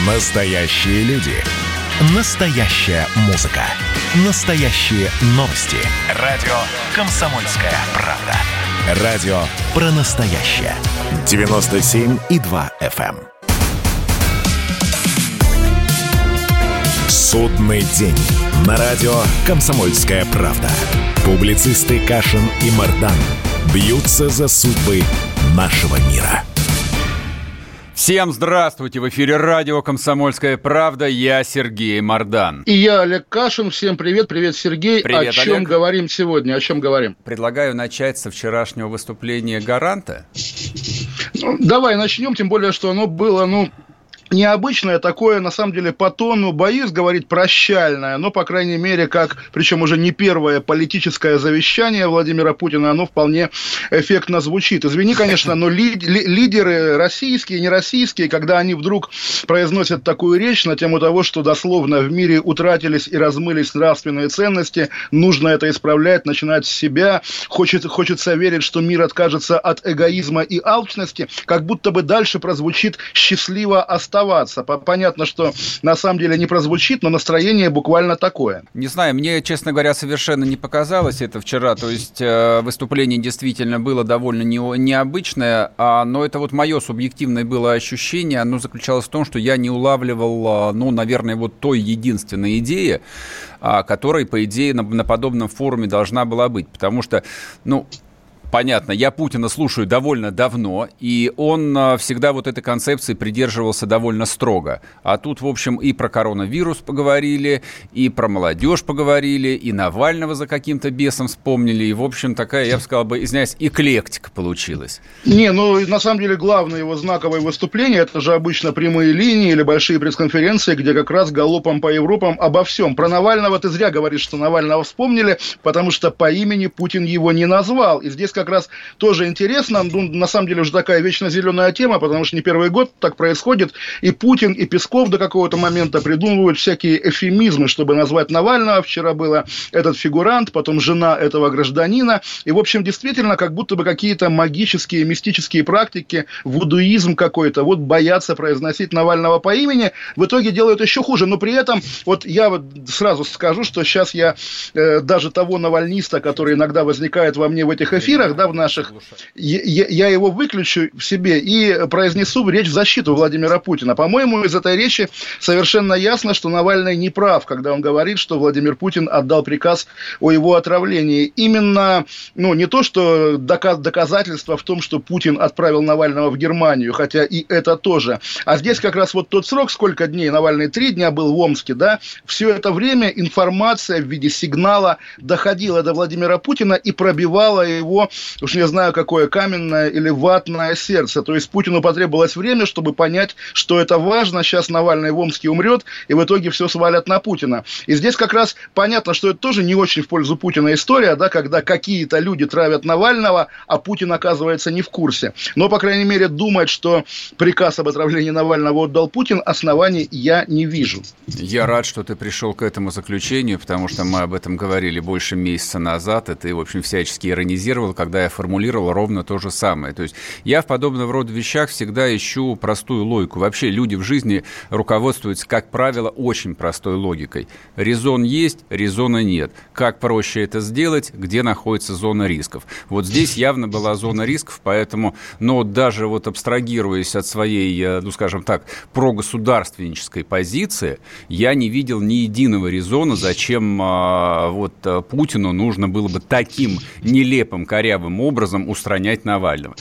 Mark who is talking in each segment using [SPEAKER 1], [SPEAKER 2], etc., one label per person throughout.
[SPEAKER 1] Настоящие люди. Настоящая музыка. Настоящие новости. Радио «Комсомольская правда». Радио про настоящее. 97,2 FM. Судный день. На радио «Комсомольская правда». Публицисты Кашин и Мардан бьются за судьбы нашего мира.
[SPEAKER 2] Всем здравствуйте! В эфире радио «Комсомольская правда». Я Сергей Мардан.
[SPEAKER 3] И я Олег Кашин. Всем привет. Привет, Сергей.
[SPEAKER 2] Привет,
[SPEAKER 3] о чем
[SPEAKER 2] Олег.
[SPEAKER 3] Говорим сегодня? О чем говорим?
[SPEAKER 2] Предлагаю начать со вчерашнего выступления «Гаранта».
[SPEAKER 3] Давай начнем, тем более, что оно было, необычное такое, на самом деле, по тону, боюсь говорить прощальное, но, по крайней мере, причем уже не первое политическое завещание Владимира Путина, оно вполне эффектно звучит. Извини, конечно, но лидеры российские, нероссийские, когда они вдруг произносят такую речь на тему того, что дословно в мире утратились и размылись нравственные ценности, нужно это исправлять, начинать с себя, хочется верить, что мир откажется от эгоизма и алчности, как будто бы дальше прозвучит «счастливо оставаться». Понятно, что на самом деле не прозвучит, но настроение буквально такое.
[SPEAKER 2] Не знаю, мне, честно говоря, совершенно не показалось это вчера. То есть выступление действительно было довольно необычное, но это вот мое субъективное было ощущение. Оно заключалось в том, что я не улавливал, наверное, вот той единственной идеи, которая, по идее, на подобном форуме должна была быть. Потому что, понятно, я Путина слушаю довольно давно, и он всегда вот этой концепции придерживался довольно строго. А тут, в общем, и про коронавирус поговорили, и про молодежь поговорили, и Навального за каким-то бесом вспомнили, и, в общем, такая, я бы сказал, извиняюсь, эклектика получилась.
[SPEAKER 3] На самом деле, главное его знаковое выступление, это же обычно прямые линии или большие пресс-конференции, где как раз галопом по Европам обо всем. Про Навального ты зря говоришь, что Навального вспомнили, потому что по имени Путин его не назвал. И здесь как раз тоже интересно, на самом деле уже такая вечно зеленая тема, потому что не первый год так происходит, и Путин, и Песков до какого-то момента придумывают всякие эвфемизмы, чтобы назвать Навального. Вчера было этот фигурант, потом жена этого гражданина, и, в общем, действительно, как будто бы какие-то магические, мистические практики, вудуизм какой-то, боятся произносить Навального по имени, в итоге делают еще хуже, но при этом, я сразу скажу, что сейчас я даже того навальниста, который иногда возникает во мне в этих эфирах, в наших, я его выключу в себе и произнесу речь в защиту Владимира Путина. По-моему, из этой речи совершенно ясно, что Навальный не прав, когда он говорит, что Владимир Путин отдал приказ о его отравлении. Именно, не то, что доказательство в том, что Путин отправил Навального в Германию, хотя и это тоже. А здесь как раз тот срок, сколько дней, Навальный 3 дня был в Омске, все это время информация в виде сигнала доходила до Владимира Путина и пробивала его, уж не знаю, какое каменное или ватное сердце. То есть Путину потребовалось время, чтобы понять, что это важно. Сейчас Навальный в Омске умрет, и в итоге все свалят на Путина. И здесь как раз понятно, что это тоже не очень в пользу Путина история, когда какие-то люди травят Навального, а Путин оказывается не в курсе. Но, по крайней мере, думать, что приказ об отравлении Навального отдал Путин, оснований я не вижу.
[SPEAKER 2] Я рад, что ты пришел к этому заключению, потому что мы об этом говорили больше месяца назад, и ты, в общем, всячески иронизировал, когда я формулировал ровно то же самое. То есть я в подобного рода вещах всегда ищу простую логику. Вообще люди в жизни руководствуются, как правило, очень простой логикой. Резон есть, резона нет. Как проще это сделать, где находится зона рисков. Вот здесь явно была зона рисков, поэтому, даже абстрагируясь от своей, скажем так, прогосударственнической позиции, я не видел ни единого резона, зачем Путину нужно было бы таким нелепым, корявым образом устранять Навального.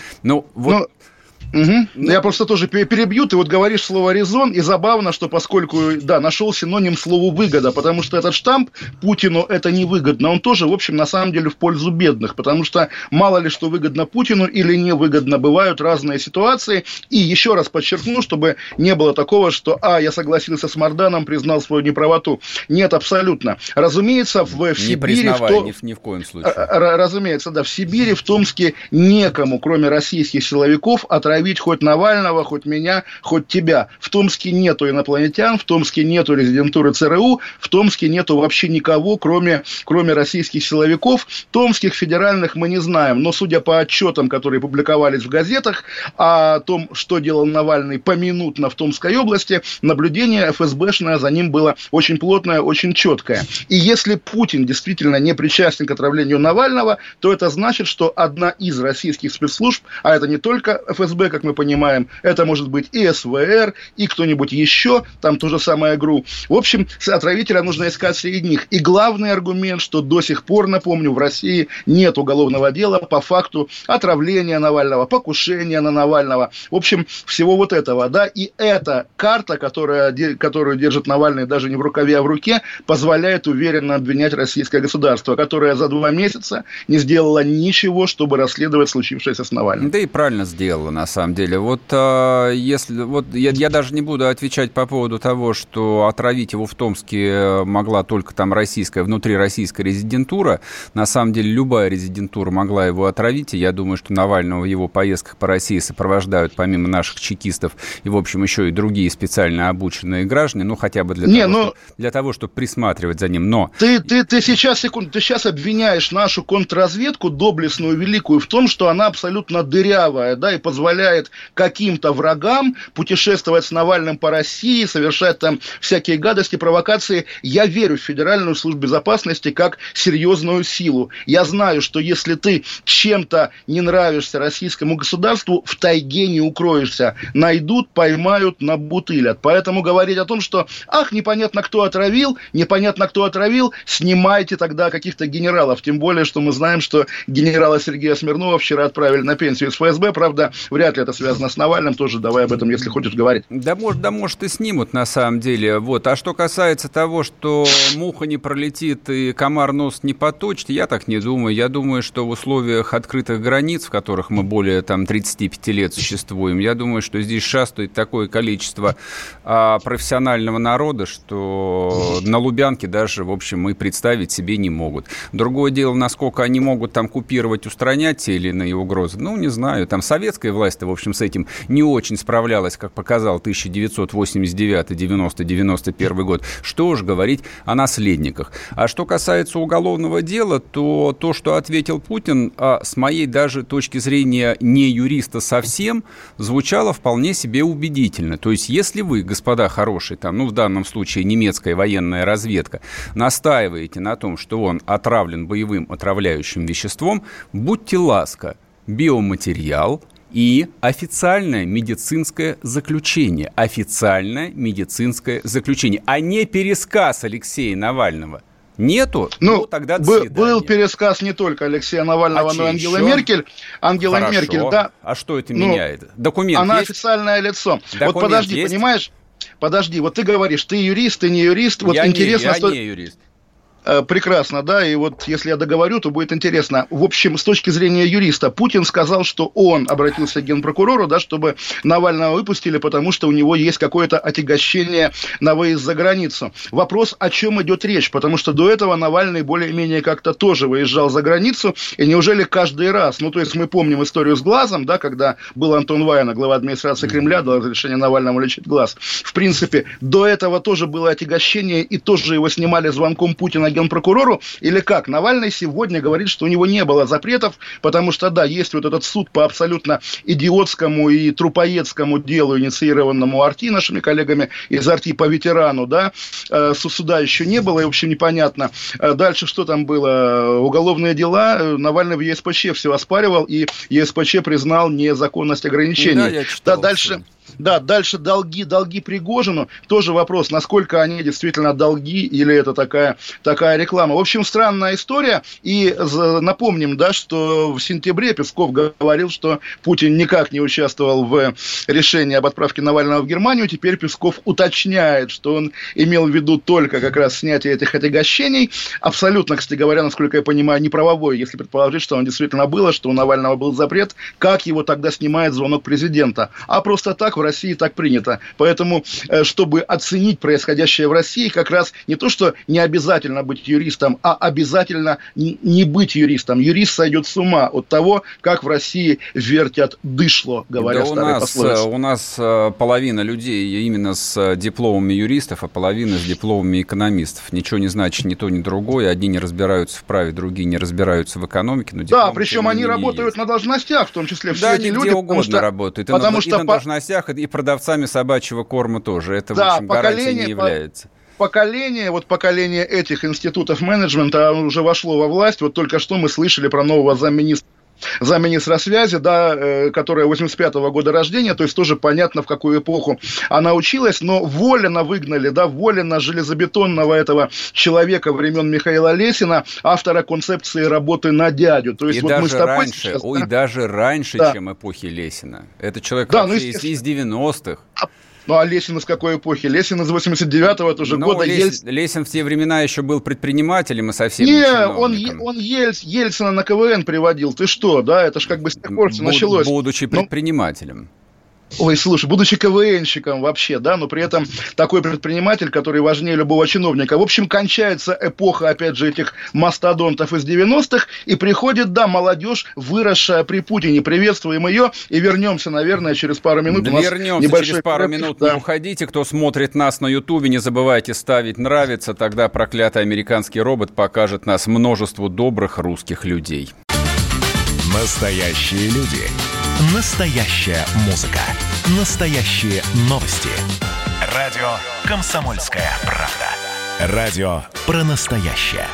[SPEAKER 3] Я просто тоже перебью. Ты говоришь слово «резон», и забавно, что поскольку, нашел синоним слову «выгода», потому что этот штамп Путину это невыгодно, он тоже, в общем, на самом деле в пользу бедных, потому что мало ли что выгодно Путину или невыгодно, бывают разные ситуации. И еще раз подчеркну, чтобы не было такого, что я согласился с Марданом, признал свою неправоту. Нет, абсолютно. Разумеется, в Сибири...
[SPEAKER 2] ни в коем случае.
[SPEAKER 3] Разумеется, в Сибири, в Томске некому, кроме российских силовиков, отравить отравить хоть Навального, хоть меня, хоть тебя. В Томске нету инопланетян, в Томске нету резидентуры ЦРУ, в Томске нету вообще никого, кроме российских силовиков. Томских, федеральных мы не знаем, но судя по отчетам, которые публиковались в газетах о том, что делал Навальный поминутно в Томской области, наблюдение ФСБшное за ним было очень плотное, очень четкое. И если Путин действительно не причастен к отравлению Навального, то это значит, что одна из российских спецслужб, а это не только ФСБ, как мы понимаем, это может быть и СВР, и кто-нибудь еще, там то же самое ГРУ. В общем, отравителя нужно искать среди них. И главный аргумент, что до сих пор, напомню, в России нет уголовного дела по факту отравления Навального, покушения на Навального. В общем, всего вот этого, да, и эта карта, которую держит Навальный даже не в рукаве, а в руке, позволяет уверенно обвинять российское государство, которое за 2 месяца не сделало ничего, чтобы расследовать случившееся с Навальным.
[SPEAKER 2] Да и правильно сделала, на самом деле. Я даже не буду отвечать по поводу того, что отравить его в Томске могла только там внутрироссийская резидентура. На самом деле любая резидентура могла его отравить, и я думаю, что Навального в его поездках по России сопровождают, помимо наших чекистов, и, в общем, еще и другие специально обученные граждане, хотя бы для того, чтобы присматривать за ним. Но... Ты
[SPEAKER 3] сейчас обвиняешь нашу контрразведку, доблестную, великую, в том, что она абсолютно дырявая, да, и позволяет каким-то врагам путешествовать с Навальным по России, совершать там всякие гадости, провокации. Я верю в Федеральную службу безопасности как серьезную силу. Я знаю, что если ты чем-то не нравишься российскому государству, в тайге не укроешься. Найдут, поймают, набутылят. Поэтому говорить о том, что непонятно, кто отравил, снимайте тогда каких-то генералов. Тем более, что мы знаем, что генерала Сергея Смирнова вчера отправили на пенсию из ФСБ. Правда, вряд ли это связано с Навальным. Тоже давай об этом, если хочешь, говорить.
[SPEAKER 2] Да, может, и снимут, на самом деле. А что касается того, что муха не пролетит и комар нос не поточит, я так не думаю. Я думаю, что в условиях открытых границ, в которых мы более 35 лет существуем, я думаю, что здесь шастает такое количество профессионального народа, что на Лубянке даже, в общем, и представить себе не могут. Другое дело, насколько они могут там купировать, устранять те или иные угрозы. Не знаю. Там советская власть-то, в общем, с этим не очень справлялась, как показал 1989, 90, 91 год. Что уж говорить о наследниках. А что касается уголовного дела, то что ответил Путин, с моей даже точки зрения не юриста совсем, звучало вполне себе убедительно. То есть, если вы, господа хорошие, в данном случае немецкая военная разведка, настаиваете на том, что он отравлен боевым отравляющим веществом, будьте ласка, биоматериал и официальное медицинское заключение. А не пересказ Алексея Навального. Нету? Тогда до свидания. Был пересказ не только Алексея Навального, но и Ангелы Меркель.
[SPEAKER 3] Меркель, да.
[SPEAKER 2] А что это меняет? Документ
[SPEAKER 3] она
[SPEAKER 2] есть?
[SPEAKER 3] Официальное лицо.
[SPEAKER 2] Документ
[SPEAKER 3] подожди,
[SPEAKER 2] есть?
[SPEAKER 3] Понимаешь? Подожди, ты говоришь, ты юрист, ты не юрист.
[SPEAKER 2] Я не юрист.
[SPEAKER 3] Прекрасно, да, и если я договорю, то будет интересно. В общем, с точки зрения юриста, Путин сказал, что он обратился к генпрокурору, да, чтобы Навального выпустили, потому что у него есть какое-то отягощение на выезд за границу. Вопрос, о чем идет речь, потому что до этого Навальный более-менее как-то тоже выезжал за границу, и неужели каждый раз, то есть мы помним историю с глазом, да, когда был Антон Вайна, глава администрации Кремля, дал разрешение Навальному лечить глаз. В принципе, до этого тоже было отягощение, и тоже его снимали звонком Путина генпрокурору, или как? Навальный сегодня говорит, что у него не было запретов, потому что, да, есть этот суд по абсолютно идиотскому и трупоедскому делу, инициированному АРТИ, нашими коллегами из АРТИ по ветерану, да, суда еще не было, и, в общем, непонятно. Дальше что там было? Уголовные дела, Навальный в ЕСПЧ все оспаривал, и ЕСПЧ признал незаконность ограничений. Да, я читал. Дальше долги Пригожину. Тоже вопрос, насколько они действительно долги, или это такая реклама. В общем, странная история. И напомним, да, что в сентябре Песков говорил, что Путин никак не участвовал в решении об отправке Навального в Германию. Теперь Песков уточняет, что он имел в виду только как раз снятие этих отягощений. Абсолютно, кстати говоря, насколько я понимаю, неправовой, если предположить, что он действительно было, что у Навального был запрет. Как его тогда снимает звонок президента? А просто так, в России так принято. Поэтому, чтобы оценить происходящее в России, как раз не то, что не обязательно быть юристом, а обязательно не быть юристом. Юрист сойдет с ума от того, как в России вертят дышло, говоря старой пословицей.
[SPEAKER 2] У нас половина людей именно с дипломами юристов, а половина с дипломами экономистов. Ничего не значит ни то, ни другое. Одни не разбираются в праве, другие не разбираются в экономике. Но
[SPEAKER 3] да, причем они работают на должностях, в том числе все эти люди.
[SPEAKER 2] Да, где угодно работают. И на должностях, и продавцами собачьего корма тоже. Это, да, в общем, гарантией не является.
[SPEAKER 3] Поколение этих институтов менеджмента уже вошло во власть. Вот только что мы слышали про нового замминистра связи, да, которая 85-го года рождения, то есть тоже понятно, в какую эпоху она училась, но воленно выгнали, да, воленно железобетонного этого человека времен Михаила Лесина, автора концепции работы на дядю. То есть
[SPEAKER 2] и
[SPEAKER 3] вот
[SPEAKER 2] даже
[SPEAKER 3] мы с тобой
[SPEAKER 2] раньше,
[SPEAKER 3] сейчас,
[SPEAKER 2] даже раньше,
[SPEAKER 3] да,
[SPEAKER 2] чем эпохи Лесина. Это человек из 90-х.
[SPEAKER 3] Ну, а Лесин из какой эпохи? Лесин из 89-го, это уже года.
[SPEAKER 2] Лесин в те времена еще был предпринимателем и совсем
[SPEAKER 3] не чиновником. Он Ельцина на КВН приводил. Ты что, да? Это ж как бы с тех пор все началось.
[SPEAKER 2] Будучи предпринимателем.
[SPEAKER 3] Ой, слушай, будучи КВНщиком вообще, да, но при этом такой предприниматель, который важнее любого чиновника. В общем, кончается эпоха, опять же, этих мастодонтов из 90-х, и приходит, да, молодежь, выросшая при Путине. Приветствуем ее, и вернемся, наверное, через пару минут.
[SPEAKER 2] Вернемся через пару минут, да. Не уходите. Кто смотрит нас на Ютубе, не забывайте ставить «нравится», тогда проклятый американский робот покажет нас множеству добрых русских людей.
[SPEAKER 1] Настоящие люди. Настоящая музыка. Настоящие новости. Радио «Комсомольская правда». Радио про настоящее.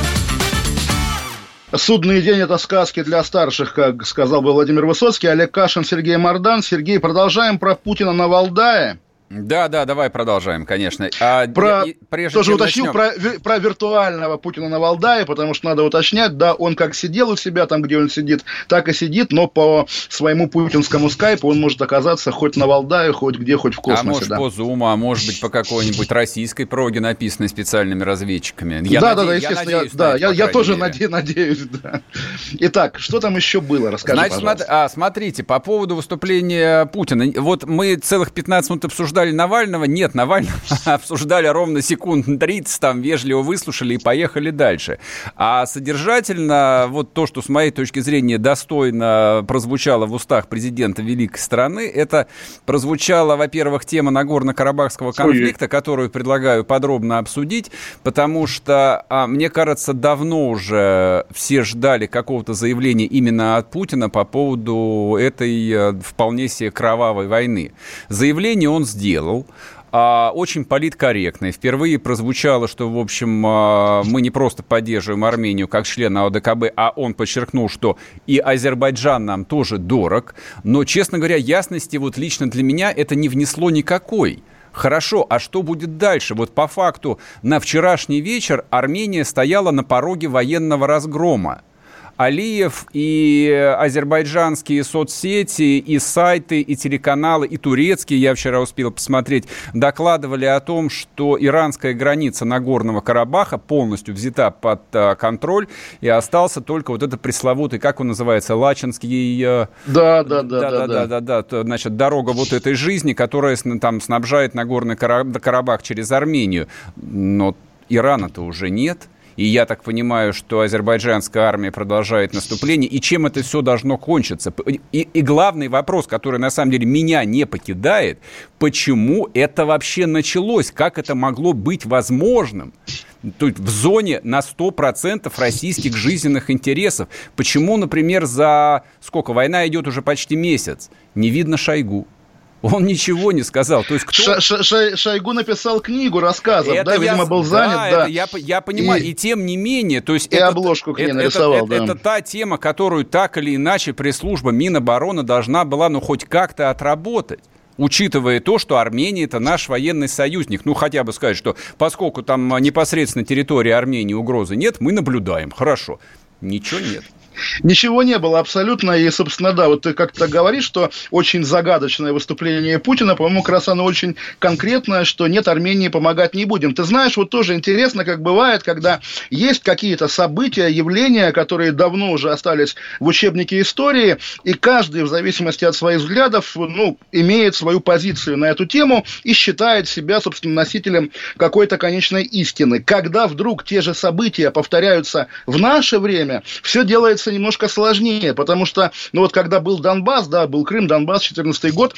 [SPEAKER 3] Судный день – это сказки для старших, как сказал бы Владимир Высоцкий. Олег Кашин, Сергей Мордан. Сергей, продолжаем про Путина на Валдае.
[SPEAKER 2] Да, давай продолжим, конечно.
[SPEAKER 3] Тоже уточнил про виртуального Путина на Валдае, потому что надо уточнять, да, он как сидел у себя там, где он сидит, так и сидит, но по своему путинскому скайпу он может оказаться хоть на Валдае, хоть где, хоть в космосе.
[SPEAKER 2] А может, да, по Зуму, а может быть, по какой-нибудь российской проге, написанной специальными разведчиками.
[SPEAKER 3] Естественно, я тоже надеюсь, да. Итак, что там еще было? Расскажи, пожалуйста.
[SPEAKER 2] Смотрите, по поводу выступления Путина. Вот мы целых 15 минут обсуждали Навального. Нет, Навального обсуждали ровно секунд 30, там вежливо выслушали и поехали дальше. А содержательно, вот то, что с моей точки зрения достойно прозвучало в устах президента великой страны, это прозвучала, во-первых, тема Нагорно-Карабахского конфликта, которую предлагаю подробно обсудить, потому что, мне кажется, давно уже все ждали какого-то заявления именно от Путина по поводу этой вполне себе кровавой войны. Заявление он сделал. Очень политкорректно. Впервые прозвучало, что, в общем, мы не просто поддерживаем Армению как члена ОДКБ, а он подчеркнул, что и Азербайджан нам тоже дорог. Но, честно говоря, ясности вот лично для меня это не внесло никакой. Хорошо, а что будет дальше? Вот по факту на вчерашний вечер Армения стояла на пороге военного разгрома. Алиев и азербайджанские соцсети, и сайты, и телеканалы, и турецкие, я вчера успел посмотреть, докладывали о том, что иранская граница Нагорного Карабаха полностью взята под контроль, и остался только вот этот пресловутый, как он называется, Лачинский... Да. Значит, дорога вот этой жизни, которая там снабжает Нагорный Карабах через Армению. Но Ирана-то уже нет. И я так понимаю, что азербайджанская армия продолжает наступление. И чем это все должно кончиться? И главный вопрос, который на самом деле меня не покидает, почему это вообще началось? Как это могло быть возможным? То есть в зоне на 100% российских жизненных интересов. Почему, например, война идет уже почти месяц, не видно Шойгу? Он ничего не сказал. То есть кто...
[SPEAKER 3] Шойгу написал книгу рассказов, видимо, был занят.
[SPEAKER 2] Да, я понимаю. И тем не менее... То есть
[SPEAKER 3] обложку к ней нарисовал,
[SPEAKER 2] это та тема, которую так или иначе пресс-служба Минобороны должна была, хоть как-то отработать. Учитывая то, что Армения – это наш военный союзник. Хотя бы сказать, что поскольку там непосредственно на территории Армении угрозы нет, мы наблюдаем. Хорошо. Ничего нет.
[SPEAKER 3] Ничего не было абсолютно, и, собственно, да, вот ты как-то говоришь, что очень загадочное выступление Путина, по-моему, как раз оно очень конкретное, что нет, Армении помогать не будем. Ты знаешь, вот тоже интересно, как бывает, когда есть какие-то события, явления, которые давно уже остались в учебнике истории, и каждый, в зависимости от своих взглядов, имеет свою позицию на эту тему и считает себя, собственно, носителем какой-то конечной истины. Когда вдруг те же события повторяются в наше время, все делается немножко сложнее, потому что, когда был Донбасс, да, был Крым, Донбасс, 2014 год,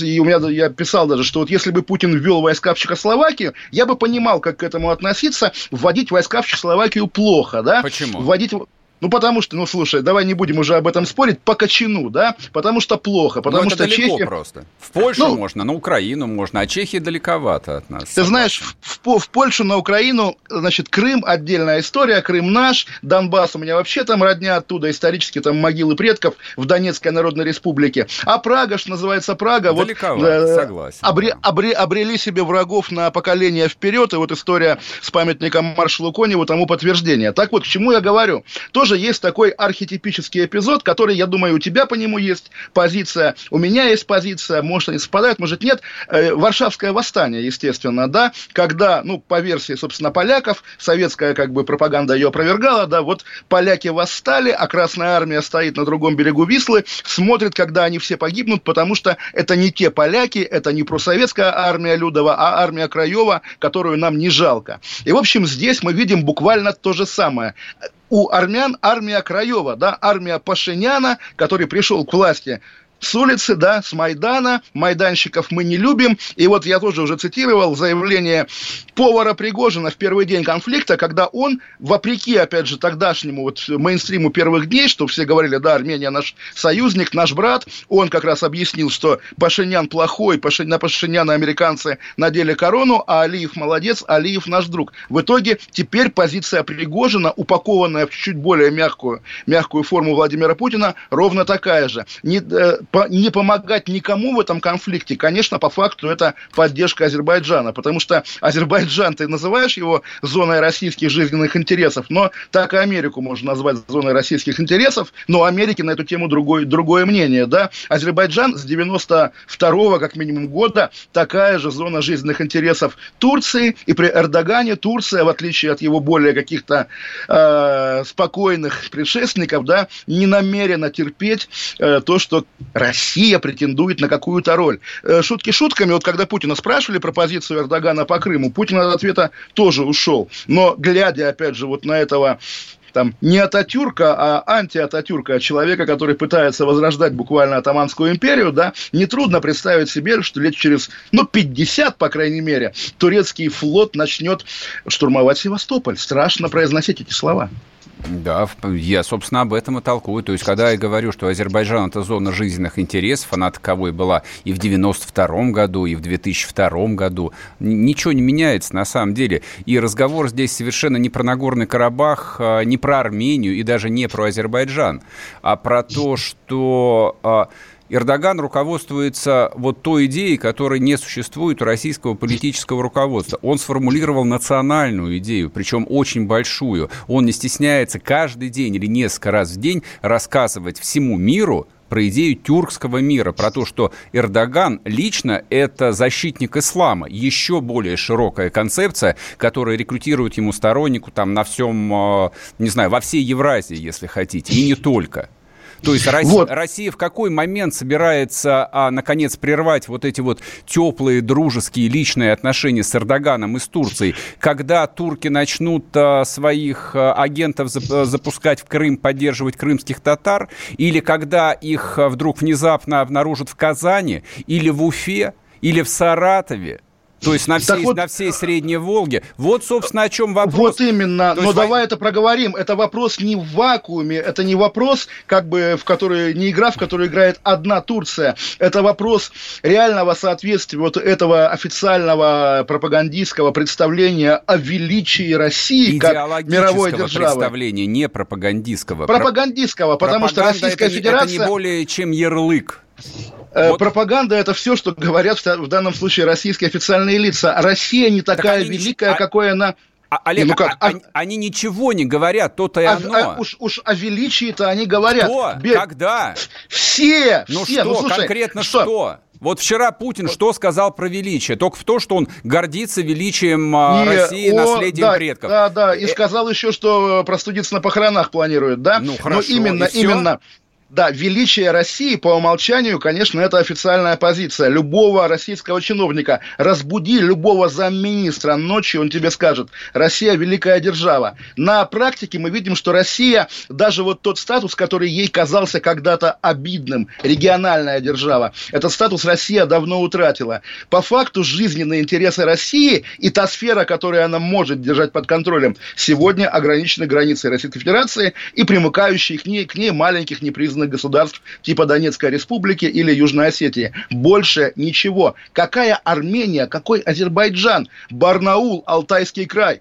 [SPEAKER 3] я писал даже, что вот если бы Путин ввел войска в Чехословакию, я бы понимал, как к этому относиться. Вводить войска в Чехословакию плохо, да?
[SPEAKER 2] Почему?
[SPEAKER 3] Потому что, слушай, давай не будем уже об этом спорить, по кочану, да? Потому что плохо, потому что
[SPEAKER 2] далеко
[SPEAKER 3] Чехия...
[SPEAKER 2] просто. В Польшу можно, на Украину можно, а Чехия далековато от нас.
[SPEAKER 3] Ты знаешь, в Польшу, на Украину, значит, Крым — отдельная история, Крым наш, Донбасс у меня вообще там родня оттуда, исторически там могилы предков в Донецкой Народной Республике. А Прага, что называется Прага,
[SPEAKER 2] далековато, согласен.
[SPEAKER 3] Обрели себе врагов на поколение вперед, и вот история с памятником маршалу Коневу тому подтверждение. Так вот, к чему я говорю? Тоже есть такой архетипический эпизод, который, я думаю, у тебя по нему есть позиция, у меня есть позиция, может, они совпадают, может, нет. Варшавское восстание, естественно, да, когда, по версии, собственно, поляков, советская, пропаганда ее опровергала, да, вот поляки восстали, а Красная Армия стоит на другом берегу Вислы, смотрит, когда они все погибнут, потому что это не те поляки, это не просоветская армия Людова, а армия Краева, которую нам не жалко. И, в общем, здесь мы видим буквально то же самое. У армян армия Краева, да, армия Пашиняна, который пришел к власти с улицы, да, с Майдана. Майданщиков мы не любим. И вот я тоже уже цитировал заявление повара Пригожина в первый день конфликта, когда он, вопреки, опять же, тогдашнему мейнстриму первых дней, что все говорили, да, Армения наш союзник, наш брат, он как раз объяснил, что Пашинян плохой, на Пашиняна американцы надели корону, а Алиев молодец, Алиев наш друг. В итоге теперь позиция Пригожина, упакованная в чуть более мягкую форму Владимира Путина, ровно такая же. Не помогать никому в этом конфликте, конечно, по факту это поддержка Азербайджана, потому что Азербайджан, ты называешь его зоной российских жизненных интересов, но так и Америку можно назвать зоной российских интересов, но у Америки на эту тему другое мнение, да. Азербайджан с 92-го, как минимум, года такая же зона жизненных интересов Турции, и при Эрдогане Турция, в отличие от его более каких-то спокойных предшественников, да, не намерена терпеть то, что Россия претендует на какую-то роль. Шутки шутками, вот когда Путина спрашивали про позицию Эрдогана по Крыму, Путин от ответа тоже ушел. Но глядя, опять же, вот на этого не Ататюрка, а анти-Ататюрка, человека, который пытается возрождать буквально Отоманскую империю, да, нетрудно представить себе, что лет через, 50, по крайней мере, турецкий флот начнет штурмовать Севастополь. Страшно произносить эти слова.
[SPEAKER 2] Да, я, собственно, об этом и толкую. То есть, когда я говорю, что Азербайджан – это зона жизненных интересов, она таковой была и в 92-м году, и в 2002 году, ничего не меняется на самом деле. И разговор здесь совершенно не про Нагорный Карабах, не про Армению и даже не про Азербайджан, а про то, что Эрдоган руководствуется вот той идеей, которой не существует у российского политического руководства. Он сформулировал национальную идею, причем очень большую. Он не стесняется каждый день или несколько раз в день рассказывать всему миру про идею тюркского мира, про то, что Эрдоган лично это защитник ислама. Еще более широкая концепция, которая рекрутирует ему стороннику на всем, не знаю, во всей Евразии, если хотите, и не только. То есть Россия в какой момент собирается, наконец, прервать вот эти вот теплые, дружеские, личные отношения с Эрдоганом и с Турцией, когда турки начнут своих агентов запускать в Крым, поддерживать крымских татар, или когда их вдруг внезапно обнаружат в Казани, или в Уфе, или в Саратове? То есть на всей Средней Волге. Вот, собственно, о чем вопрос.
[SPEAKER 3] Вот именно. Но давай это проговорим. Это вопрос не в вакууме. Это не вопрос, не игра, в которой играет одна Турция. Это вопрос реального соответствия вот этого официального пропагандистского представления о величии России как мировой державы.
[SPEAKER 2] Представления, не пропагандистского.
[SPEAKER 3] Пропагандистского, потому что Российская Федерация...
[SPEAKER 2] Это не более чем ярлык.
[SPEAKER 3] Пропаганда – это все, что говорят в данном случае российские официальные лица. Россия не такая великая, какой она...
[SPEAKER 2] Олег, они ничего не говорят, то-то и оно.
[SPEAKER 3] Уж о величии-то они говорят.
[SPEAKER 2] Кто? Когда?
[SPEAKER 3] Все.
[SPEAKER 2] Слушай, конкретно что? Вот вчера Путин что сказал про величие? Только в то, что он гордится величием России, наследием предков.
[SPEAKER 3] Да, и сказал еще, что простудиться на похоронах планирует, да?
[SPEAKER 2] Ну, хорошо.
[SPEAKER 3] Но именно... Да, величие России по умолчанию, конечно, это официальная позиция. Любого российского чиновника разбуди, любого замминистра ночью, он тебе скажет: Россия великая держава. На практике мы видим, что Россия, даже вот тот статус, который ей казался когда-то обидным, региональная держава, этот статус Россия давно утратила. По факту жизненные интересы России и та сфера, которую она может держать под контролем, сегодня ограничены границей Российской Федерации и примыкающих к ней маленьких непризнанных государств типа Донецкой Республики или Южной Осетии. Больше ничего. Какая Армения, какой Азербайджан, Барнаул, Алтайский край?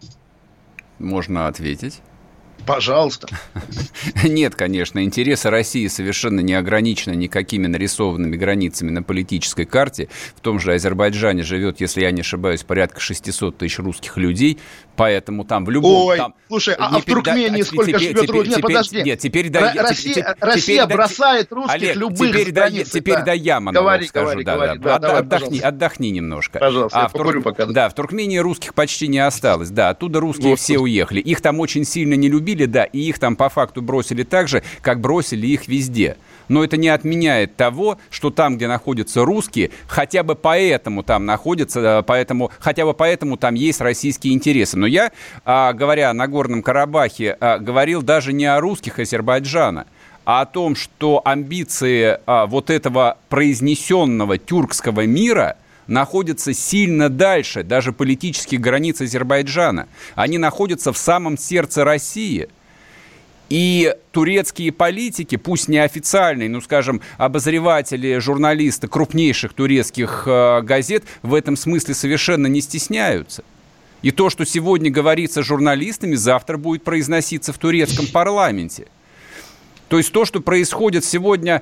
[SPEAKER 2] Можно ответить.
[SPEAKER 3] Пожалуйста.
[SPEAKER 2] Нет, конечно, интересы России совершенно не ограничены никакими нарисованными границами на политической карте. В том же Азербайджане живет, если я не ошибаюсь, порядка 600 тысяч русских людей, поэтому там в любом...
[SPEAKER 3] Ой, слушай, в Туркмении сколько живет русских? Нет, подожди.
[SPEAKER 2] Нет, теперь
[SPEAKER 3] Россия бросает русских
[SPEAKER 2] Олег,
[SPEAKER 3] любых границ.
[SPEAKER 2] Теперь да я монолог скажу. Отдохни немножко.
[SPEAKER 3] Пожалуйста, я покурю пока.
[SPEAKER 2] Да, в Туркмении русских почти не осталось. Да, оттуда русские все уехали. Их там очень сильно не любили, да, и их там по факту бросили так же, как бросили их везде. Но это не отменяет того, что там, где находятся русские, хотя бы поэтому там находятся, хотя бы поэтому там есть российские интересы. Но я, говоря о Нагорном Карабахе, говорил даже не о русских Азербайджана, а о том, что амбиции вот этого произнесенного тюркского мира находятся сильно дальше даже политических границ Азербайджана. Они находятся в самом сердце России. И турецкие политики, пусть неофициальные, ну, скажем, обозреватели, журналисты крупнейших турецких газет в этом смысле совершенно не стесняются. И то, что сегодня говорится журналистами, завтра будет произноситься в турецком парламенте. То есть то, что происходит сегодня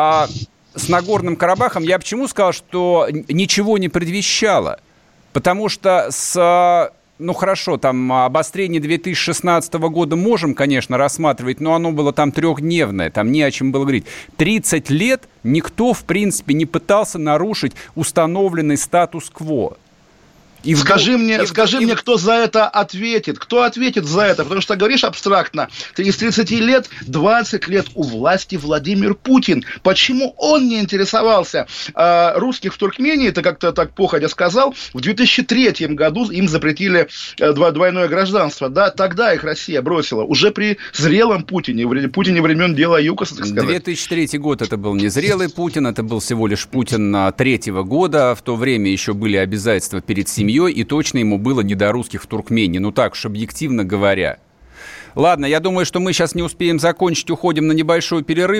[SPEAKER 2] с Нагорным Карабахом, я почему сказал, что ничего не предвещало? Потому что ну хорошо, там обострение 2016 года можем, конечно, рассматривать, но оно было там трехдневное, там не о чем было говорить. 30 лет никто, в принципе, не пытался нарушить установленный статус-кво.
[SPEAKER 3] Скажи мне, кто за это ответит? Кто ответит за это? Потому что говоришь абстрактно. Ты из 30 лет, 20 лет у власти Владимир Путин. Почему он не интересовался русских в Туркмении? Ты как-то так походя сказал. В 2003 году им запретили двойное гражданство. Да, тогда их Россия бросила. Уже при зрелом Путине времен дела ЮКОСа, так сказать.
[SPEAKER 2] 2003 год это был не зрелый Путин, это был всего лишь Путин третьего года. В то время еще были обязательства перед семьей, и точно ему было не до русских в Туркмении. Ну так уж объективно говоря. Ладно, я думаю, что мы сейчас не успеем закончить. Уходим на небольшой перерыв.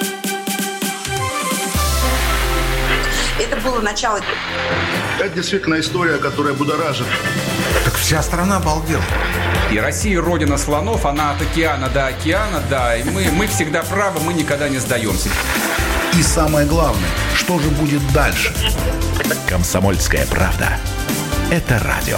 [SPEAKER 4] Это было начало.
[SPEAKER 3] Это действительно история, которая будоражит.
[SPEAKER 5] Так вся страна обалдела.
[SPEAKER 2] И Россия родина слонов, она от океана до океана, да. И мы всегда правы, мы никогда не сдаемся.
[SPEAKER 5] И самое главное, что же будет дальше?
[SPEAKER 1] «Комсомольская правда». Это радио.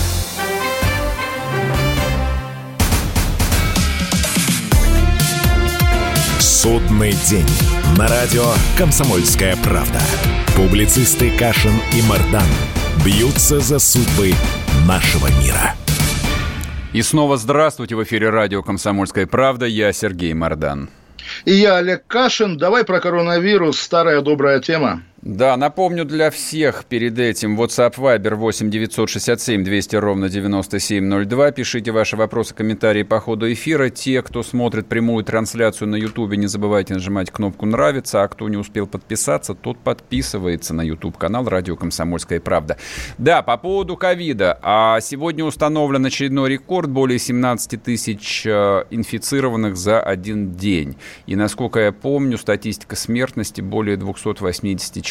[SPEAKER 1] Судный день. На радио «Комсомольская правда». Публицисты Кашин и Мардан бьются за судьбы нашего мира.
[SPEAKER 2] И снова здравствуйте. В эфире радио «Комсомольская правда». Я Сергей Мардан.
[SPEAKER 3] И я Олег Кашин. Давай про коронавирус. Старая добрая тема.
[SPEAKER 2] Да, напомню для всех перед этим WhatsApp Viber 8 967 200 ровно 9702. Пишите ваши вопросы, комментарии по ходу эфира. Те, кто смотрит прямую трансляцию на Ютубе, не забывайте нажимать кнопку «Нравится», а кто не успел подписаться, тот подписывается на Ютуб-канал «Радио Комсомольская правда». Да, по поводу ковида. Сегодня установлен очередной рекорд, более 17 тысяч инфицированных за один день. И, насколько я помню, статистика смертности более 280 человек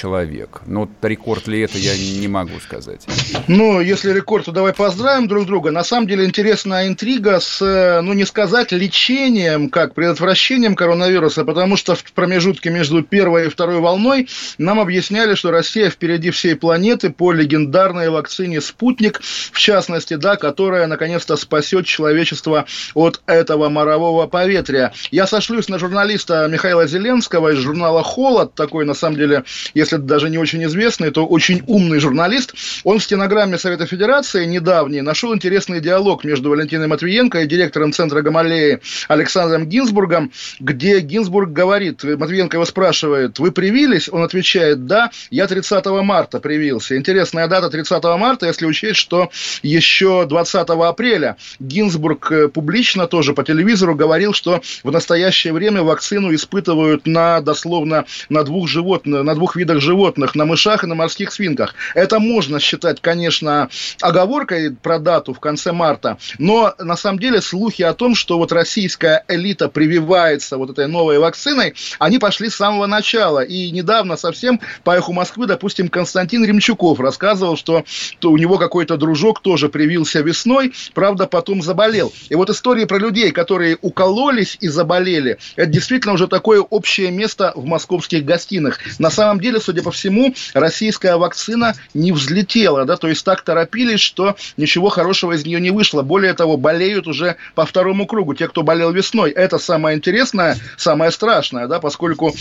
[SPEAKER 2] человек. Но рекорд ли это, я не могу сказать.
[SPEAKER 3] Ну, если рекорд, то давай поздравим друг друга. На самом деле интересная интрига с, ну, не сказать лечением, как предотвращением коронавируса, потому что в промежутке между первой и второй волной нам объясняли, что Россия впереди всей планеты по легендарной вакцине «Спутник», в частности, да, которая наконец-то спасет человечество от этого морового поветрия. Я сошлюсь на журналиста Михаила Зеленского из журнала «Холод», такой, на самом деле, если даже не очень известный, то очень умный журналист. Он в стенограмме Совета Федерации недавний нашел интересный диалог между Валентиной Матвиенко и директором Центра Гамалеи Александром Гинзбургом, где Гинзбург говорит, Матвиенко его спрашивает: вы привились? Он отвечает: да, я 30 марта привился. Интересная дата 30 марта, если учесть, что еще 20 апреля Гинзбург публично тоже по телевизору говорил, что в настоящее время вакцину испытывают дословно на двух видах животных, на мышах и на морских свинках. Это можно считать, конечно, оговоркой про дату в конце марта, но на самом деле слухи о том, что вот российская элита прививается вот этой новой вакциной, они пошли с самого начала. И недавно совсем по «Эху Москвы», допустим, Константин Ремчуков рассказывал, что у него какой-то дружок тоже привился весной, правда, потом заболел. И вот истории про людей, которые укололись и заболели, это действительно уже такое общее место в московских гостиных. На самом деле, судя по всему, российская вакцина не взлетела, да, то есть так торопились, что ничего хорошего из нее не вышло. Более того, болеют уже по второму кругу те, кто болел весной. Это самое интересное, самое страшное, да, поскольку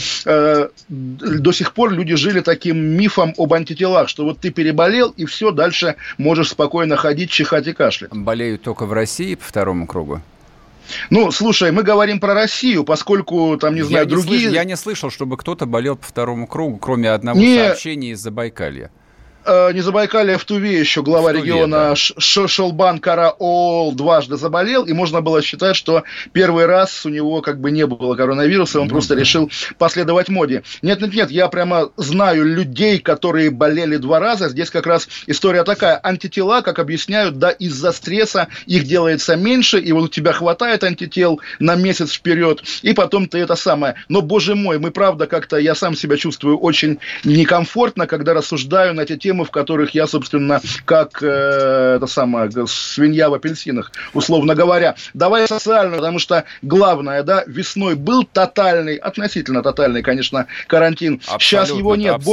[SPEAKER 3] до сих пор люди жили таким мифом об антителах, что вот ты переболел, и все, дальше можешь спокойно ходить, чихать и кашлять.
[SPEAKER 2] Болеют только в России по второму кругу?
[SPEAKER 3] Ну, слушай, мы говорим про Россию, поскольку там, не знаю, другие...
[SPEAKER 2] Я не слышал, чтобы кто-то болел по второму кругу, кроме одного сообщения из Забайкалья.
[SPEAKER 3] Не Забайкалье, в Туве еще глава региона, да. Шолбан Караол дважды заболел, и можно было считать, что первый раз у него как бы не было коронавируса, он просто решил последовать моде. Нет, я прямо знаю людей, которые болели 2 раза. Здесь как раз история такая: антитела, как объясняют, да, из-за стресса их делается меньше, и вот у тебя хватает антител на месяц вперед, и потом ты это самое. Но, боже мой, мы правда как-то, я сам себя чувствую очень некомфортно, когда рассуждаю на эти темы, в которых я, собственно, как свинья в апельсинах, условно говоря. Давай социальную, потому что главное, да, весной был относительно тотальный, конечно, карантин. Абсолютно, сейчас его нет.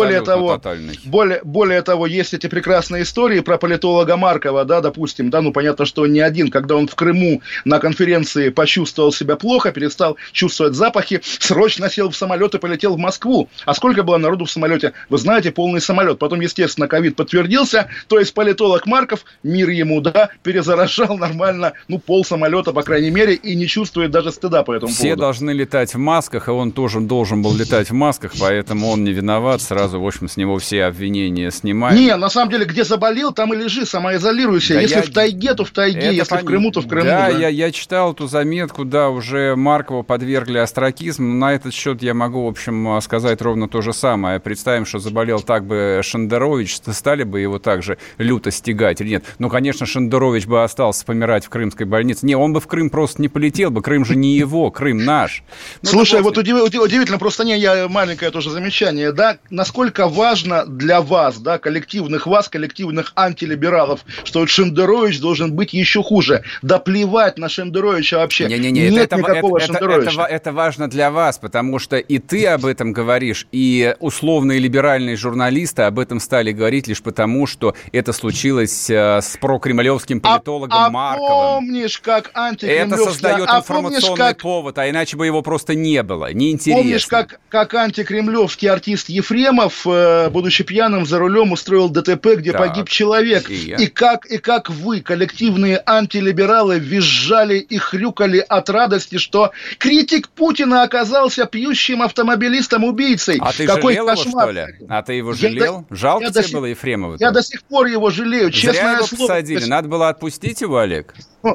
[SPEAKER 3] Более того, есть эти прекрасные истории про политолога Маркова, да, допустим, да, ну понятно, что он не один, когда он в Крыму на конференции почувствовал себя плохо, перестал чувствовать запахи, срочно сел в самолет и полетел в Москву. А сколько было народу в самолете? Вы знаете, полный самолет. Потом, естественно, ковид подтвердился, то есть политолог Марков, мир ему, да, перезаражал нормально, ну, пол самолета, по крайней мере, и не чувствует даже стыда по этому поводу.
[SPEAKER 2] Все должны летать в масках, и он тоже должен был летать в масках, поэтому он не виноват, сразу, в общем, с него все обвинения снимают.
[SPEAKER 3] Не, на самом деле, где заболел, там и лежи, самоизолируйся. Да, если в тайге, то в тайге, если в Крыму, то в Крыму.
[SPEAKER 2] Да, да. Я читал эту заметку, да, уже Маркова подвергли остракизму, на этот счет я могу, в общем, сказать ровно то же самое. Представим, что заболел так бы Шендерович, стали бы его также люто стягать или нет? Ну, конечно, Шендерович бы остался помирать в крымской больнице. Не, он бы в Крым просто не полетел бы. Крым же не его, Крым наш. Ну,
[SPEAKER 3] слушай, вот удивительно, просто я маленькое тоже замечание, да, насколько важно для вас, да, коллективных антилибералов, что вот Шендерович должен быть еще хуже. Да плевать на Шендеровича вообще. Нет никакого Шендеровича.
[SPEAKER 2] Это важно для вас, потому что и ты об этом говоришь, и условные либеральные журналисты об этом стали говорить лишь потому, что это случилось с прокремлевским политологом Марковым.
[SPEAKER 3] Помнишь, как антикремлевский...
[SPEAKER 2] Это создает информационный повод, а иначе бы его просто не было. Неинтересно.
[SPEAKER 3] Помнишь, как антикремлевский артист Ефремов, будучи пьяным за рулем, устроил ДТП, где погиб человек. И как вы, коллективные антилибералы, визжали и хрюкали от радости, что критик Путина оказался пьющим автомобилистом-убийцей.
[SPEAKER 2] А ты жалел его, что ли? А ты его жалел? Жалко тебе было Ефремова?
[SPEAKER 3] Я до сих пор его жалею, честное слово.
[SPEAKER 2] Зря его посадили. Надо было отпустить его, Олег?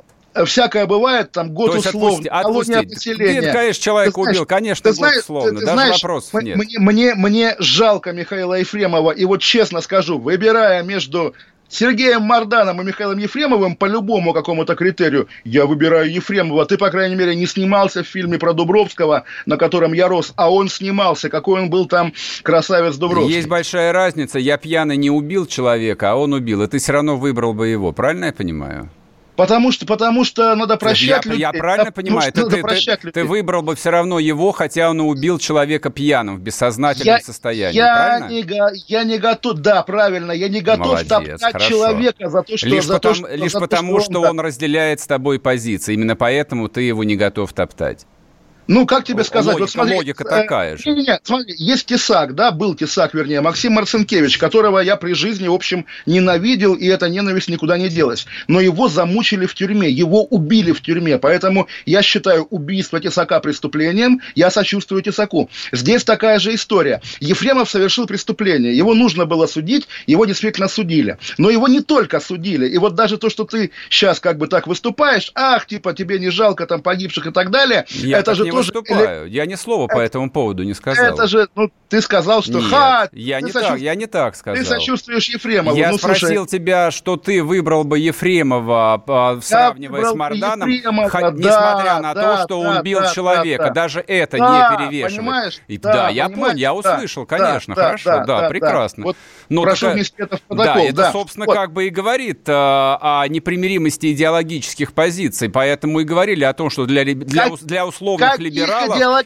[SPEAKER 3] Всякое бывает, там год условно, колония поселения.
[SPEAKER 2] Ты, конечно, человека убил, конечно, год условно, даже вопросов нет.
[SPEAKER 3] Мне жалко Михаила Ефремова, и вот честно скажу, выбирая между Сергеем Марданом и Михаилом Ефремовым по любому какому-то критерию я выбираю Ефремова. Ты, по крайней мере, не снимался в фильме про Дубровского, на котором я рос, а он снимался. Какой он был там красавец Дубровский.
[SPEAKER 2] Есть большая разница. Я пьяный не убил человека, а он убил. И ты все равно выбрал бы его. Правильно я понимаю?
[SPEAKER 3] Потому что надо прощать людей.
[SPEAKER 2] Я правильно понимаю, ты выбрал бы все равно его, хотя он убил человека пьяным в бессознательном состоянии, правильно?
[SPEAKER 3] Я не готов, да, правильно, я не готов топтать человека за то, что...
[SPEAKER 2] Лишь потому, что он разделяет с тобой позиции, именно поэтому ты его не готов топтать.
[SPEAKER 3] Ну, как тебе сказать?
[SPEAKER 2] Логика такая же.
[SPEAKER 3] Нет, смотри, есть Тесак, да, был Тесак, вернее, Максим Марцинкевич, которого я при жизни, в общем, ненавидел, и эта ненависть никуда не делась. Но его замучили в тюрьме, его убили в тюрьме, поэтому я считаю убийство Тесака преступлением, я сочувствую Тесаку. Здесь такая же история. Ефремов совершил преступление, его нужно было судить, его действительно судили. Но его не только судили, и вот даже то, что ты сейчас как бы так выступаешь, типа, тебе не жалко там погибших и так далее, это же
[SPEAKER 2] выступаю. Я ни слова по этому поводу не сказал.
[SPEAKER 3] Это же, ты сказал, что
[SPEAKER 2] я не так сказал.
[SPEAKER 3] Ты сочувствуешь Ефремову.
[SPEAKER 2] Я спросил тебя, что ты выбрал бы Ефремова, сравнивая с Марданом, несмотря на то, что он бил человека. Даже это не перевешивает. Да, я понял, я услышал, конечно, хорошо, да, прекрасно.
[SPEAKER 3] Прошу внести это в протокол.
[SPEAKER 2] Да, это, собственно, как бы и говорит о непримиримости идеологических позиций, поэтому и говорили о том, что для условных либералов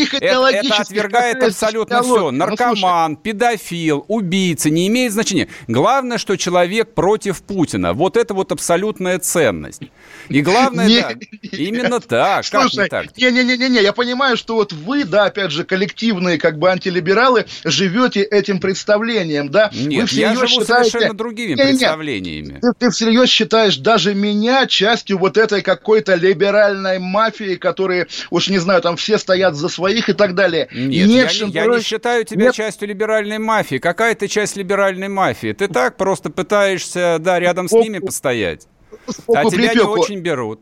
[SPEAKER 2] это отвергает абсолютно все. Наркоман, педофил, убийца, не имеет значения. Главное, что человек против Путина. Вот это вот абсолютная ценность. И главное, именно так.
[SPEAKER 3] Слушай, не, я понимаю, что вот вы, да, опять же, коллективные как бы антилибералы, живете этим представлением, да?
[SPEAKER 2] Нет, я живу совершенно другими представлениями.
[SPEAKER 3] Ты всерьез считаешь даже меня частью вот этой какой-то либеральной мафии, которые, уж не знаю, там все стоят за своих и так далее.
[SPEAKER 2] Нет, я не считаю тебя частью либеральной мафии. Какая ты часть либеральной мафии? Ты так просто пытаешься, да, рядом с ними постоять. А тебя не очень берут.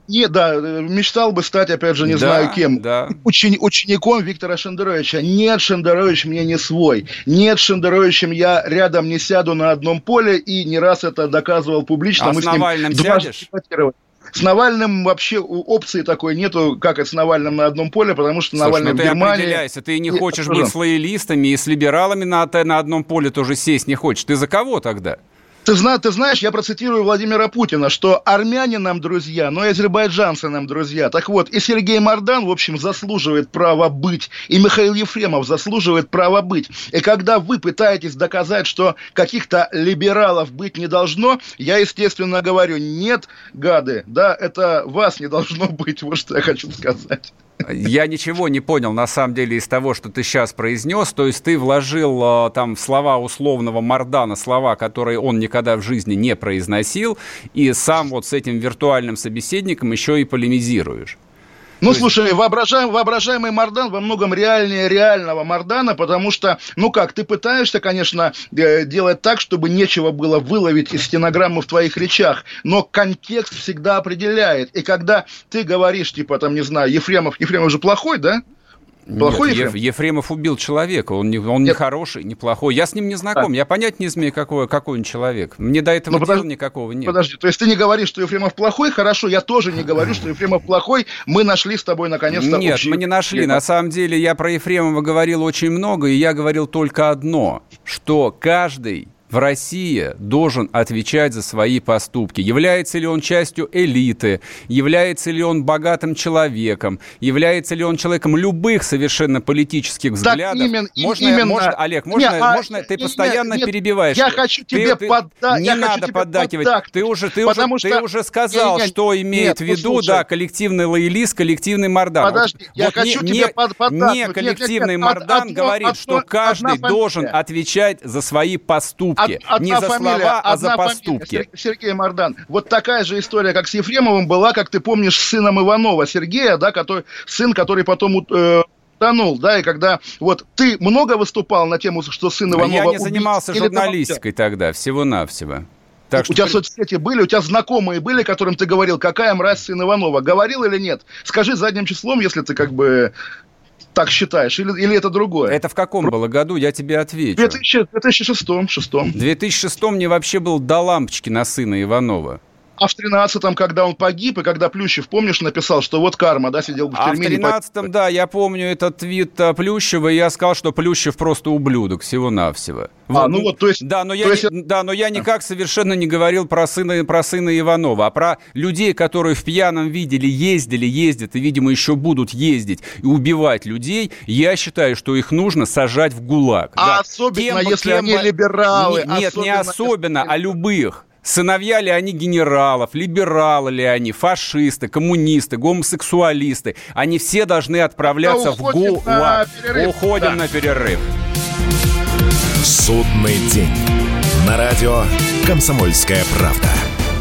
[SPEAKER 3] Мечтал бы стать, опять же, не знаю кем.
[SPEAKER 2] Да.
[SPEAKER 3] Учеником Виктора Шендеровича. Нет, Шендерович мне не свой. Нет, с Шендеровичем я рядом не сяду на одном поле, и не раз это доказывал публично.
[SPEAKER 2] Мы с Навальным сядешь?
[SPEAKER 3] С Навальным вообще опции такой нету, как и с Навальным на одном поле, потому что Навальный в Германии...
[SPEAKER 2] Ты определяйся, ты не хочешь быть с лоялистами, и с либералами на одном поле тоже сесть не хочешь. Ты за кого тогда?
[SPEAKER 3] Ты знаешь, я процитирую Владимира Путина, что армяне нам друзья, но и азербайджанцы нам друзья. Так вот, и Сергей Мардан, в общем, заслуживает права быть, и Михаил Ефремов заслуживает права быть. И когда вы пытаетесь доказать, что каких-то либералов быть не должно, я, естественно, говорю, нет, гады, да, это вас не должно быть, вот что я хочу сказать.
[SPEAKER 2] Я ничего не понял, на самом деле, из того, что ты сейчас произнес. То есть ты вложил там в слова условного Мардана слова, которые он никогда в жизни не произносил, и сам вот с этим виртуальным собеседником еще и полемизируешь.
[SPEAKER 3] Ну, слушай, воображаемый Мардан во многом реальнее реального Мардана, потому что, ты пытаешься, конечно, делать так, чтобы нечего было выловить из стенограммы в твоих речах, но контекст всегда определяет. И когда ты говоришь, типа, там, не знаю, Ефремов же плохой, да?
[SPEAKER 2] Плохой Ефремов убил человека, он не хороший, не плохой. Я с ним не знаком, я понять не имею, какой он человек. Мне до этого дела никакого нет.
[SPEAKER 3] Подожди, то есть ты не говоришь, что Ефремов плохой? Хорошо, я тоже не говорю, что Ефремов плохой. Мы нашли с тобой наконец-то
[SPEAKER 2] Нет, мы не нашли. На самом деле я про Ефремова говорил очень много, и я говорил только одно, что каждый в России должен отвечать за свои поступки. Является ли он частью элиты, является ли он богатым человеком, является ли он человеком любых совершенно политических взглядов. Олег, ты постоянно перебиваешь.
[SPEAKER 3] Я хочу тебе поддакивать.
[SPEAKER 2] Не надо поддакивать. Ты уже сказал, что имеет в виду, коллективный лоялист, коллективный Мардан.
[SPEAKER 3] Подожди, я хочу тебе поддакивать.
[SPEAKER 2] Не коллективный Мардан говорит, что каждый должен отвечать за свои поступки. Не за слова, а за поступки.
[SPEAKER 3] Сергей Мардан. Вот такая же история, как с Ефремовым, была, как ты помнишь, с сыном Иванова, Сергея, да, сын, который потом утонул, да, и когда вот ты много выступал на тему, что сын Иванова...
[SPEAKER 2] Я не занимался журналистикой тогда, всего-навсего.
[SPEAKER 3] У тебя соцсети были, у тебя знакомые были, которым ты говорил, какая мразь сын Иванова. Говорил или нет? Скажи задним числом, если ты как бы... Так считаешь? Или это другое?
[SPEAKER 2] Это в каком было году? Я тебе отвечу.
[SPEAKER 3] В 2006.
[SPEAKER 2] В 2006 мне вообще был до лампочки на сына Иванова.
[SPEAKER 3] А в 13-м, когда он погиб, и когда Плющев, помнишь, написал, что вот карма, да, сидел бы в тюрьме.
[SPEAKER 2] А в 13-м, да, я помню этот твит Плющева, и я сказал, что Плющев просто ублюдок, всего-навсего.
[SPEAKER 3] То есть...
[SPEAKER 2] Да, но я никак совершенно не говорил про сына Иванова, а про людей, которые в пьяном виде ездят, и, видимо, еще будут ездить и убивать людей, я считаю, что их нужно сажать в ГУЛАГ.
[SPEAKER 3] Особенно, если они либералы.
[SPEAKER 2] Нет, не особенно, а любых. Сыновья ли они генералов, либералы ли они, фашисты, коммунисты, гомосексуалисты. Они все должны отправляться в ГУЛАГ. Уходим на перерыв.
[SPEAKER 1] Судный день. На радио «Комсомольская правда».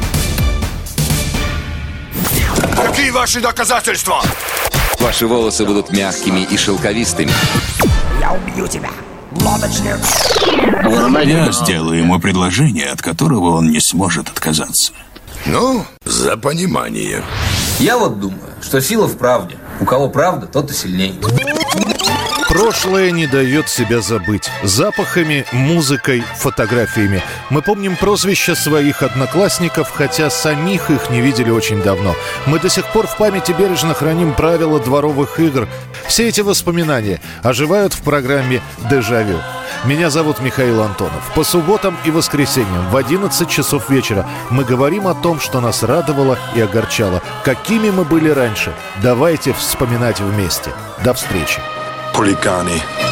[SPEAKER 6] Какие ваши доказательства?
[SPEAKER 7] Ваши волосы будут мягкими и шелковистыми.
[SPEAKER 8] Я убью тебя. Лодочник.
[SPEAKER 9] Я сделаю ему предложение, от которого он не сможет отказаться.
[SPEAKER 6] Ну, за понимание.
[SPEAKER 10] Я вот думаю, что сила в правде. У кого правда, тот и сильнее.
[SPEAKER 11] Прошлое не дает себя забыть. Запахами, музыкой, фотографиями. Мы помним прозвища своих одноклассников, хотя самих их не видели очень давно. Мы до сих пор в памяти бережно храним правила дворовых игр. Все эти воспоминания оживают в программе «Дежавю». Меня зовут Михаил Антонов. По субботам и воскресеньям в 11 часов вечера мы говорим о том, что нас радовало и огорчало. Какими мы были раньше. Давайте вспоминать вместе. До встречи.
[SPEAKER 6] Хулиганы.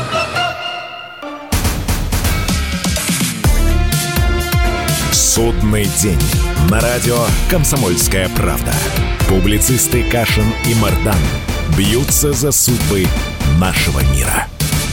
[SPEAKER 1] Судный день. На радио «Комсомольская правда». Публицисты Кашин и Мардан бьются за судьбы нашего мира.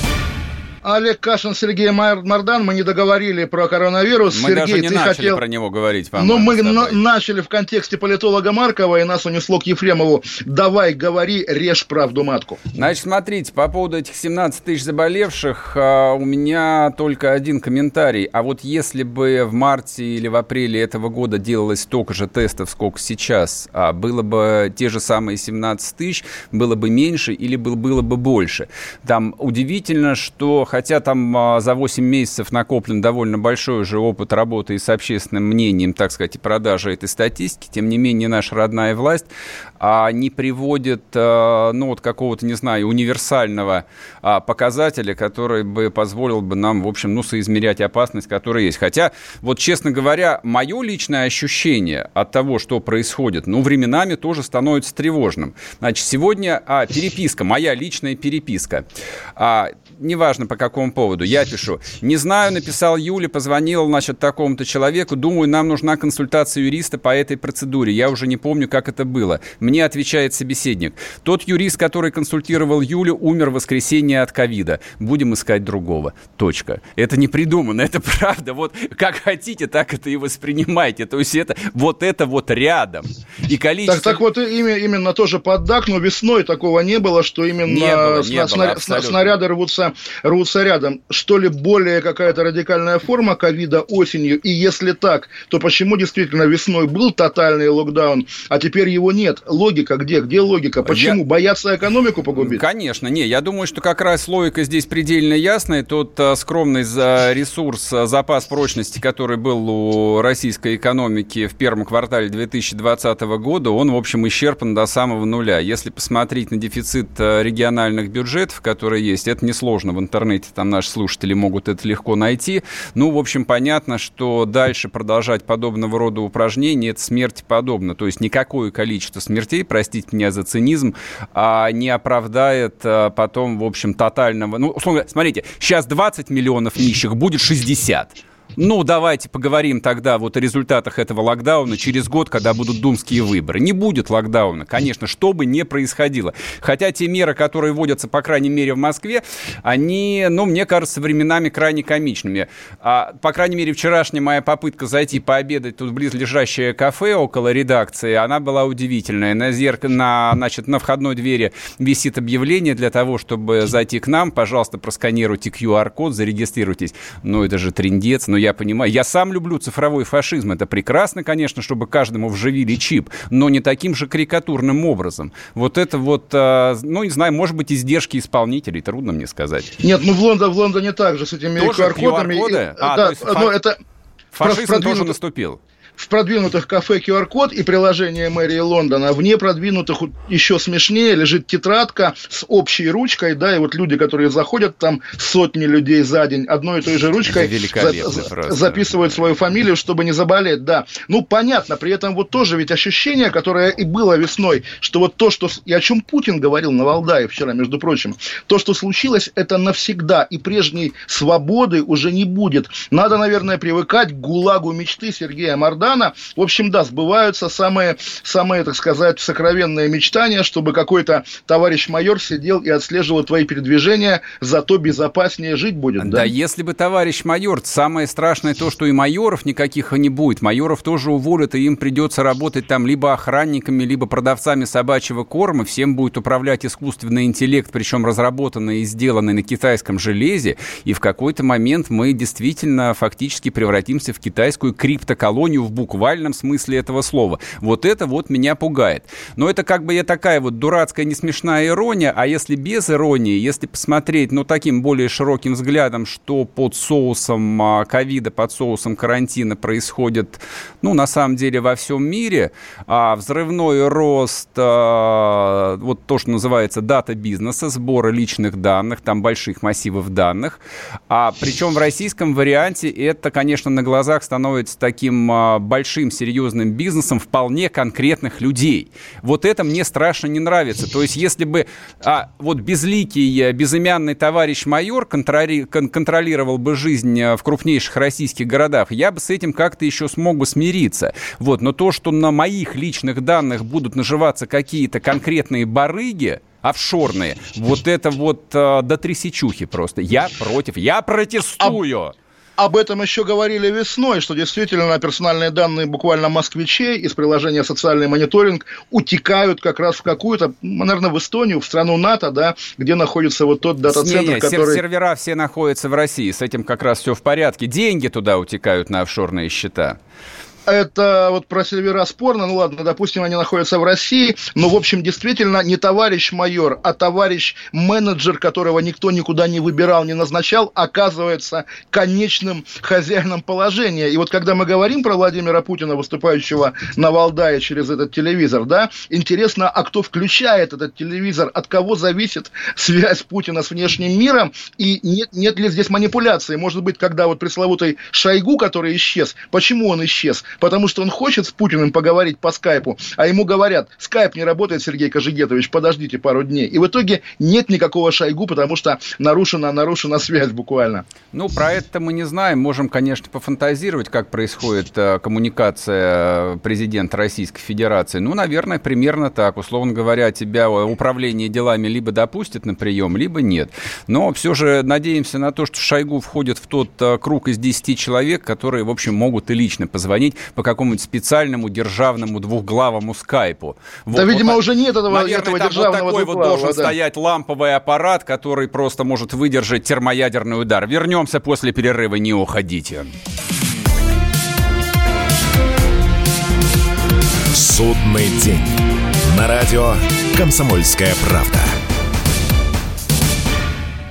[SPEAKER 3] Олег Кашин, Сергей Мардан. Мы не договорили про коронавирус.
[SPEAKER 2] Мы
[SPEAKER 3] Сергей,
[SPEAKER 2] даже не начали
[SPEAKER 3] хотел...
[SPEAKER 2] про него говорить, по-моему.
[SPEAKER 3] Но мы начали в контексте политолога Маркова, и нас унесло к Ефремову. Давай, говори, режь правду матку.
[SPEAKER 2] Значит, смотрите, по поводу этих 17 тысяч заболевших у меня только один комментарий. А вот если бы в марте или в апреле этого года делалось столько же тестов, сколько сейчас, было бы те же самые 17 тысяч, было бы меньше или было бы больше. Там удивительно, что хотя там за 8 месяцев накоплен довольно большой уже опыт работы и с общественным мнением, так сказать, и продажи этой статистики, тем не менее наша родная власть не приводит, какого-то, не знаю, универсального показателя, который бы позволил бы нам, в общем, соизмерять опасность, которая есть. Хотя, вот, честно говоря, мое личное ощущение от того, что происходит, временами тоже становится тревожным. Значит, сегодня переписка, моя личная переписка. Неважно, по какому поводу. Я пишу. Не знаю, написал Юля, позвонил, такому-то человеку. Думаю, нам нужна консультация юриста по этой процедуре. Я уже не помню, как это было. Мне отвечает собеседник. Тот юрист, который консультировал Юлю, умер в воскресенье от ковида. Будем искать другого. Точка. Это не придумано, это правда. Вот как хотите, так это и воспринимайте. То есть это вот рядом. И количество...
[SPEAKER 3] Так вот именно тоже поддак, но весной такого не было, что именно снаряды рвутся рядом. Что ли более какая-то радикальная форма ковида осенью? И если так, то почему действительно весной был тотальный локдаун, а теперь его нет? Логика где? Где логика? Почему? Боятся экономику погубить?
[SPEAKER 2] Конечно, я думаю, что как раз логика здесь предельно ясная. Тот скромный ресурс, запас прочности, который был у российской экономики в первом квартале 2020 года, он, в общем, исчерпан до самого нуля. Если посмотреть на дефицит региональных бюджетов, которые есть, это несложно. В интернете там наши слушатели могут это легко найти. В общем, понятно, что дальше продолжать подобного рода упражнения – это смерти подобно. То есть никакое количество смертей, простите меня за цинизм, не оправдает потом, в общем, тотального... условно, смотрите, сейчас 20 миллионов нищих, будет 60. Давайте поговорим тогда о результатах этого локдауна через год, когда будут думские выборы. Не будет локдауна, конечно, что бы ни происходило. Хотя те меры, которые вводятся, по крайней мере, в Москве, они, мне кажется, временами крайне комичными. По крайней мере, вчерашняя моя попытка зайти пообедать тут в близлежащее кафе около редакции, она была удивительная. На входной двери висит объявление для того, чтобы зайти к нам. Пожалуйста, просканируйте QR-код, зарегистрируйтесь. Это же трындец. я понимаю. Я сам люблю цифровой фашизм. Это прекрасно, конечно, чтобы каждому вживили чип, но не таким же карикатурным образом. Вот это вот, не знаю, может быть, издержки исполнителей, трудно мне сказать.
[SPEAKER 3] Нет, в Лондоне так же, с этими QR-кодами.
[SPEAKER 2] Фашизм тоже наступил.
[SPEAKER 3] В продвинутых кафе QR-код и приложение мэрии Лондона. В непродвинутых еще смешнее лежит тетрадка с общей ручкой, да, и вот люди, которые заходят, там сотни людей за день, одной и той же ручкой записывают свою фамилию, чтобы не заболеть, да. Понятно, при этом вот тоже ведь ощущение, которое и было весной, что вот то, что... И о чем Путин говорил на Валдае вчера, между прочим, то, что случилось, это навсегда, и прежней свободы уже не будет. Надо, наверное, привыкать к ГУЛАГу мечты Сергея Мардана. В общем, да, сбываются самые, так сказать, сокровенные мечтания, чтобы какой-то товарищ майор сидел и отслеживал твои передвижения, зато безопаснее жить будет.
[SPEAKER 2] Да, если бы товарищ майор, самое страшное то, что и майоров никаких не будет. Майоров тоже уволят, и им придется работать там либо охранниками, либо продавцами собачьего корма. Всем будет управлять искусственный интеллект, причем разработанный и сделанный на китайском железе. И в какой-то момент мы действительно фактически превратимся в китайскую криптоколонию в буквальном смысле этого слова. Вот это вот меня пугает. Но это как бы такая вот дурацкая, несмешная ирония, а если без иронии, если посмотреть, таким более широким взглядом, что под соусом ковида, под соусом карантина происходит, на самом деле во всем мире, взрывной рост, вот то, что называется дата-бизнеса, сбора личных данных, там больших массивов данных, причем в российском варианте это, конечно, на глазах становится таким большим серьезным бизнесом вполне конкретных людей. Вот это мне страшно не нравится. То есть, если бы вот безликий, безымянный товарищ майор контролировал бы жизнь в крупнейших российских городах, я бы с этим как-то еще смог бы смириться. Вот. Но то, что на моих личных данных будут наживаться какие-то конкретные барыги, офшорные, вот это вот до трясечухи просто. Я против. Я протестую.
[SPEAKER 3] Об этом еще говорили весной, что действительно персональные данные буквально москвичей из приложения «Социальный мониторинг» утекают как раз в какую-то, наверное, в Эстонию, в страну НАТО, да, где находится вот тот дата-центр, который...
[SPEAKER 2] Сервера все находятся в России, с этим как раз все в порядке. Деньги туда утекают на офшорные счета.
[SPEAKER 3] Это вот про сервера спорно, ладно, допустим, они находятся в России, но, в общем, действительно не товарищ майор, а товарищ менеджер, которого никто никуда не выбирал, не назначал, оказывается конечным хозяином положения. И вот когда мы говорим про Владимира Путина, выступающего на Валдае через этот телевизор, да, интересно, а кто включает этот телевизор, от кого зависит связь Путина с внешним миром, и нет ли здесь манипуляции? Может быть, когда вот пресловутый Шойгу, который исчез, почему он исчез? Потому что он хочет с Путиным поговорить по скайпу, а ему говорят: скайп не работает, Сергей Кожегетович, подождите пару дней. И в итоге нет никакого Шойгу, потому что нарушена связь буквально.
[SPEAKER 2] Про это мы не знаем. Можем, конечно, пофантазировать, как происходит коммуникация президента Российской Федерации. Наверное, примерно так. Условно говоря, тебя управление делами либо допустит на прием, либо нет. Но все же надеемся на то, что Шойгу входит в тот круг из 10 человек, которые, в общем, могут и лично позвонить по какому-нибудь специальному державному двухглавому скайпу.
[SPEAKER 3] Да, видимо, уже нет этого державного
[SPEAKER 2] вот такой вот должен стоять ламповый аппарат, который просто может выдержать термоядерный удар. Вернемся после перерыва, не уходите.
[SPEAKER 1] Судный день. На радио «Комсомольская правда».